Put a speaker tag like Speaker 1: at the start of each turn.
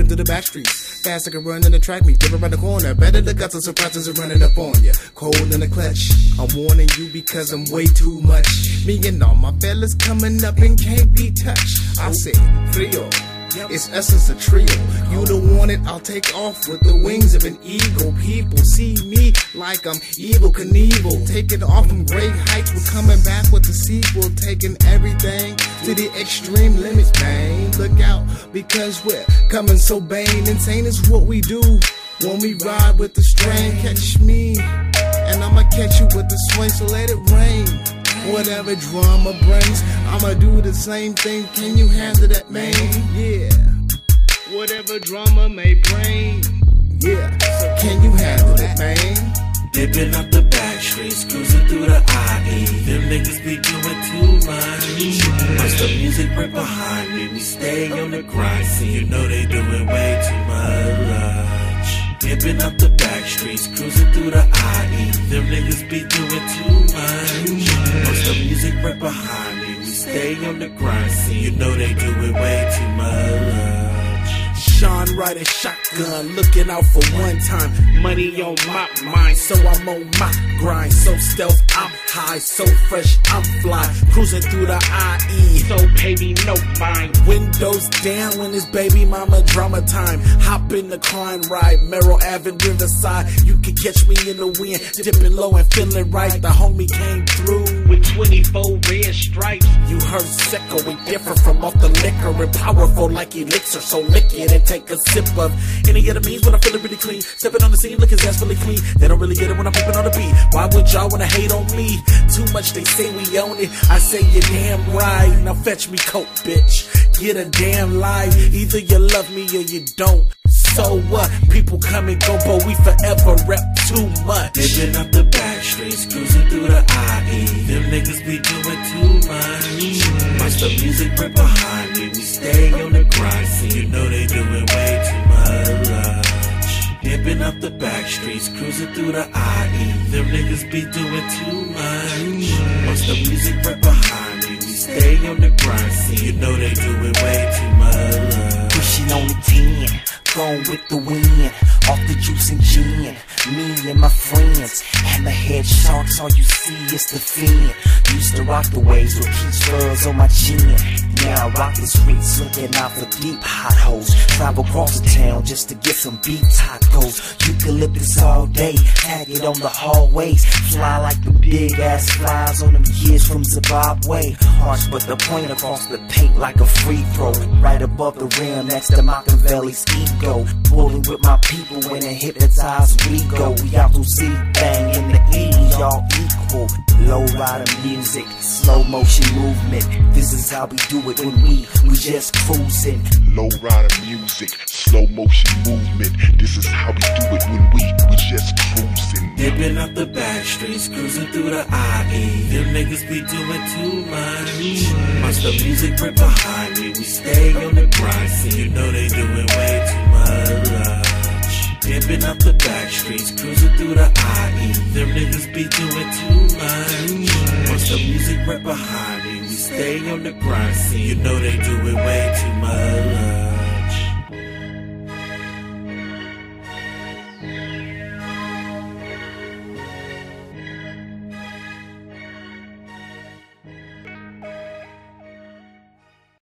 Speaker 1: through the back streets. Fast I can run in the track meet, give around the corner. Better the guts and surprises are running up on ya. Cold in the clutch, I'm warning you because I'm way too much. Me and all my fellas coming up and can't be touched. I say, Frio, it's us as a trio. You don't want it, I'll take off with the wings of an eagle. People see me like I'm Evel Knievel. Taking off from great heights, we're coming back with the sequel. Taking everything to the extreme limits, man. Look out, because we're coming so bang. Insane is what we do when we ride with the strain. Catch me, and I'ma catch you with the swing, so let it rain. Whatever drama brings, I'ma do the same thing. Can you handle that, man? Yeah. Whatever drama may bring. Yeah. So can you handle it, man?
Speaker 2: Dipping up the back streets, cruising through the IE. Them niggas be doing too much. Watch the music right behind me. We stay on the grind. See, you know they doing way too much. Dipping up the back streets, cruising through the IE. Them niggas be doing too much. Watch the music right behind me. We stay on the grind. See, you know they doing way too much.
Speaker 3: Sean riding shotgun, looking out for one time. Money on my mind, so I'm on my grind. So stealth, I'm high, so fresh, I'm fly. Cruising through the IE, so baby, no mind. Windows down when it's baby mama drama time. Hop in the car and ride, Merrill Avenue, Riverside. You can catch me in the wind, dipping low and feeling right. The homie came through with 24 red stripes. You heard Secco, we different from off the liquor and powerful like elixir. So lick it and take a sip of any of the means when I'm feeling really clean. Stepping on the scene looking zestfully clean. They don't really get it when I'm peeping on the beat. Why would y'all wanna hate on me? Too much they say we own it. I say you're damn right. Now fetch me coke, bitch. Get a damn life. Either you love me or you don't. So what? People come and go, but we forever rep too much.
Speaker 2: Dipping up the back streets, cruising through the IE. Them niggas be doing too much. Watch the music right behind me. We stay on the grind. See, you know they doing way too much. Dipping up the back streets, cruising through the IE. Them niggas be doing too much. Watch the music right behind me. We stay on the grind. See, you know they doing way too much.
Speaker 4: Pushing on the 10. Going with the wind, off the juice and gin. Me and my friends, hammerhead sharks, all you see is the fin. Used to rock the waves with peach fuzz on my chin. Now I rock the streets, looking out for deep hot holes. Travel across the town just to get some beef tacos. Eucalyptus all day, tag it on the hallways. Fly like the big ass flies on them kids from Zimbabwe. Harsh but the point across the paint like a free throw. Right above the rim next to Machiavelli's ego. Rolling with my people when they hypnotize we go. We out to see bang in the E, we all equal. Low rider music, slow motion movement. This is how we do it when we just cruising.
Speaker 5: Low rider music, slow motion movement. This is how we do it when we just cruising.
Speaker 2: Dipping up the back streets, cruising through the IE. Them niggas be doing too much. Watch the music right behind me. We stay on the grind. See, you know they doing way too much. Dipping up the back streets, cruising through the IE. Them niggas be doing too much. Watch the music right behind me. We stay on the grind. See, you know they doing way too much.